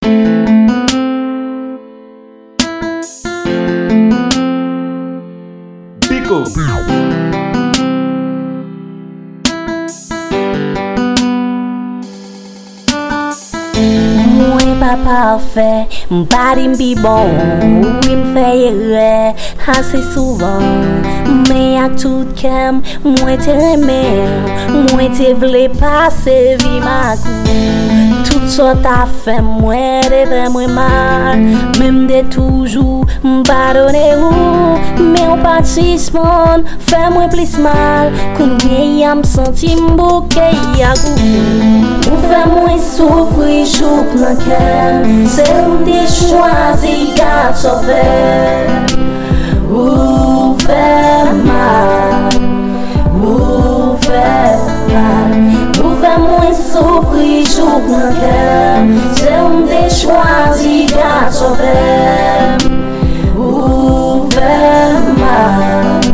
Pico. Mwen pa parfait, m'pa di m'pi bon, oui m'fè erreur assez souvent. Mais ak tout kem, mwen te remè, mwen te vle passe vi ma kou. Tout ça t'a fait mwen de fè mwen mal, même de toujours m'pardonne ou. Mais on participant fait mwen plus mal, kounye yam senti m'bouke yakou. Ou fè mwen souffrir jouk nan kem, se ou te choisi gade sauver. Ou fè mal, ou fè mal. Ou fè mwen souffrir jouk nan kem, se ou te choisi gade sauver. Ou fè mal,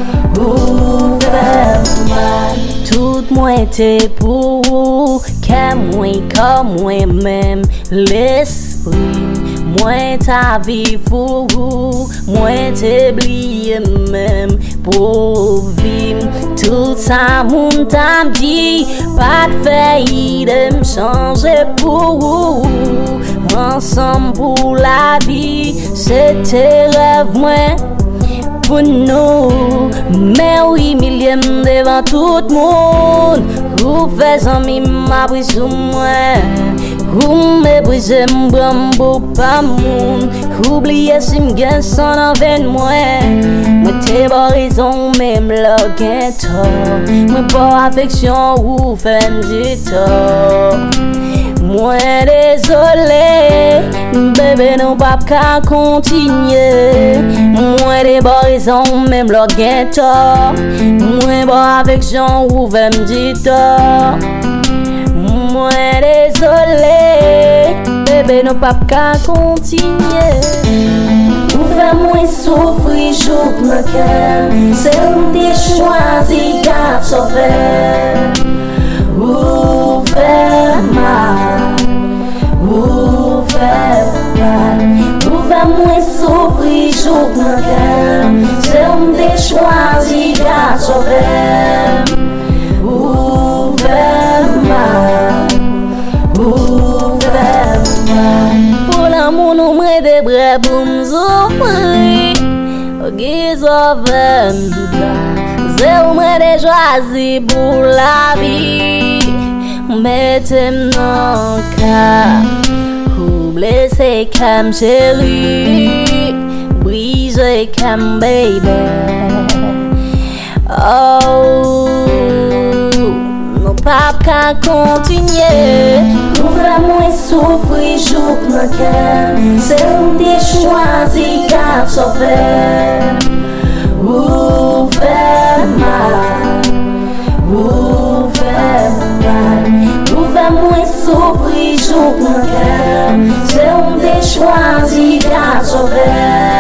ou fè mal. Tout mwen te pou, ke mwen kom mwen mèm l'esprit. Mwen ta vivou, mwen te bliye mèm pou vim. Tout sa moun ta m'di, pa t'fè de m'changer pou. Ensemble pour la vie, c'était rêve mwen pour nous. Mais oui, millième devant tout le monde. Vous faites un mime à brise sur moi. Vous me brisez m'brambo pas moun. Oubliez si m'gagne son envers moi. Moi t'es pas raison même la gagne tort. Moi pas affection ou fait du tort. Moi désolé, bébé non pas qu'à continuer. Moi des bonnes raisons, même le ghetto. Moi pas avec Jean ou me dit tort. Moi désolé, bébé non pas qu'à continuer. Ou fè mwen souffrir jouk nan kem, se ou te choisi gade sauver. Ou fè mal, ou fè mal. Ou fè mwen souffrir jouk nan kem, se ou te choisi gade sauver. Ou fè mal, ou fè mal. Pour l'amour nou mwen de bre pou m'soufri, ki sauver m'da. Se ou mwen de choisi pour la vie. Mettez-moi dans le cas, ou blessé comme chérie, brisé comme baby. Oh, non pas qu'à continuer. Ou fè mwen souffrir jouk nan kem, se ou te choisi gade sauver. Ou fè mal, ou fè mal. Ou fè mwen souffrir jouk nan kem, se ou te choisi gade sauver.